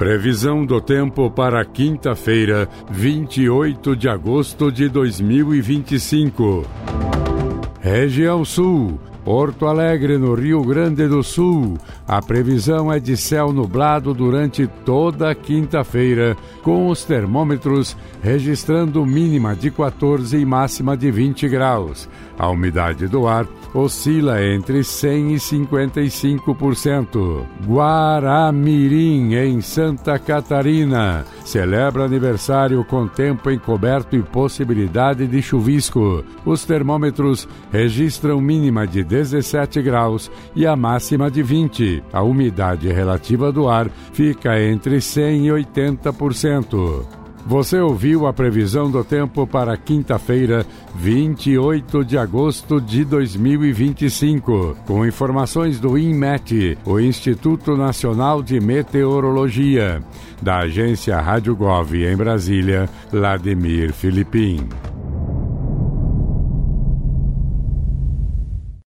Previsão do tempo para quinta-feira, 28 de agosto de 2025. Região Sul, Porto Alegre, no Rio Grande do Sul. A previsão é de céu nublado durante toda a quinta-feira, com os termômetros registrando mínima de 14 e máxima de 20 graus. A umidade do ar oscila entre 100% e 55%. Guaramirim, em Santa Catarina, celebra aniversário com tempo encoberto e possibilidade de chuvisco. Os termômetros registram mínima de 17 graus e a máxima de 20. A umidade relativa do ar fica entre 100% e 80%. Você ouviu a previsão do tempo para quinta-feira, 28 de agosto de 2025, com informações do INMET, o Instituto Nacional de Meteorologia, da agência Rádio Gov em Brasília, Vladimir Filipim.